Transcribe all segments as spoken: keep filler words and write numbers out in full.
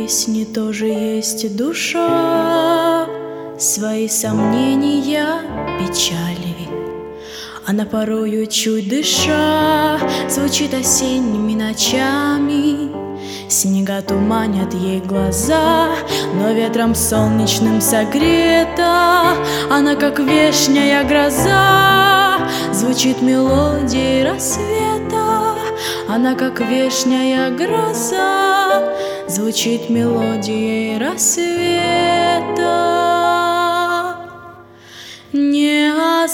песни тоже есть душа, свои сомнения, печали. Она порою, чуть дыша, звучит осенними ночами. Снега туманят ей глаза, но ветром солнечным согрета. Она, как вешняя гроза, звучит мелодией рассвета. Она, как вешняя гроза, звучит мелодией рассвета. Не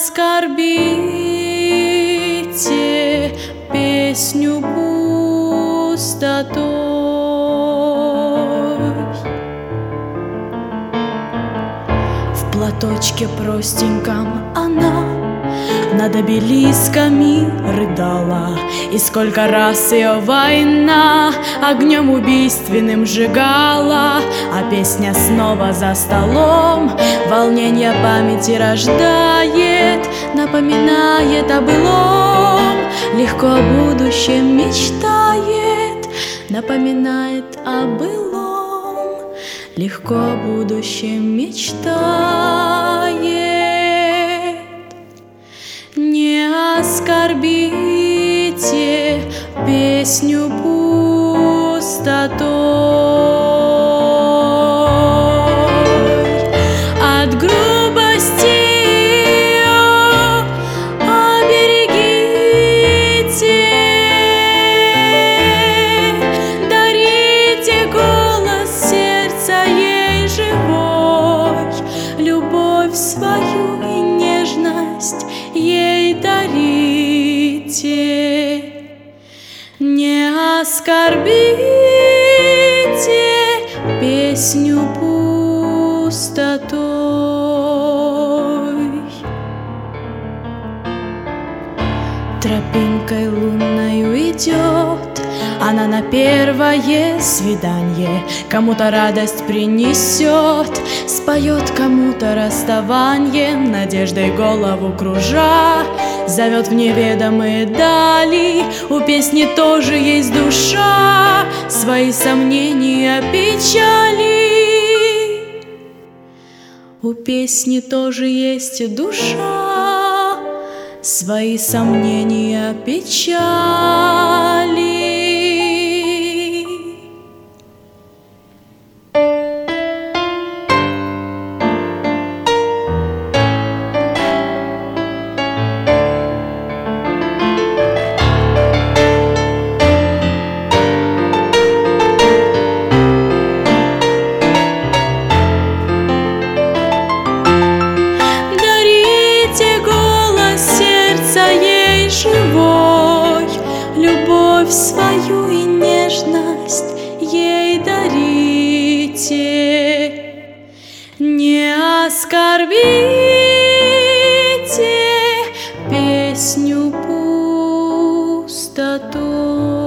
оскорбите песню пустотой. В платочке простеньком она над обелисками рыдала, и сколько раз ее война огнем убийственным сжигала. А песня снова за столом волнение памяти рождает, напоминает о былом, легко о будущем мечтает, напоминает о былом, легко о будущем мечтает. Не оскорбите песню пустотой. От грубости оберегите, дарите голос сердца ей живой, любовь свою и нежность ей дарите. Не оскорбите песню пустотой. Тропинкой лунною идет она на первое свидание, кому-то радость принесет, споет кому-то расставание, надеждой голову кружа, зовет в неведомые дали. У песни тоже есть душа, свои сомнения, печали. У песни тоже есть душа, свои сомнения, печали. Живой, любовь свою и нежность ей дарите. Не оскорбите песню пустотой.